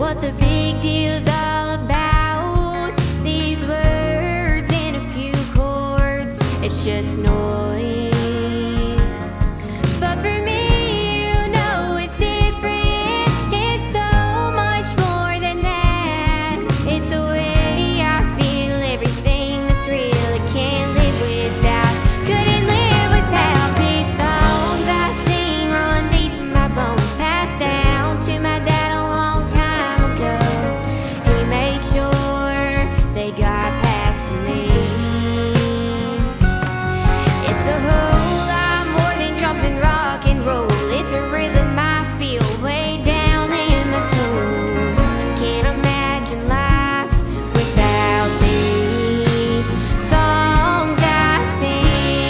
what the big deal's all about. These words in a few chords, it's just noise. But for me, you know it's different. It's so much more than that. It's a way I feel, everything that's real. I can't live without, couldn't live without these songs I sing. Run deep in my bones, passed down to my dad a long time ago. He made sure they got passed to me. It's a whole lot more than drums and rock and roll. It's a rhythm I feel way down in my soul. Can't imagine life without these songs I sing.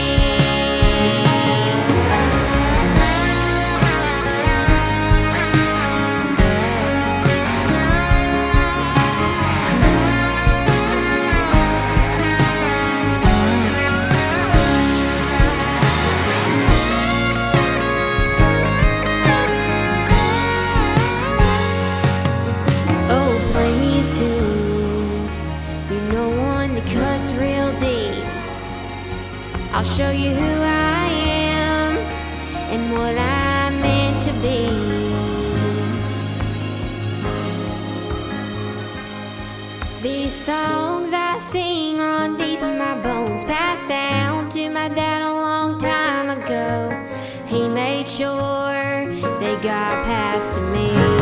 Oh, play me a tune, you know, one that cuts real deep. I'll show you who I am and what I'm meant to be. These songs I sing run deep in my bones, passed down to my dad a long time ago. He made sure they got passed to me.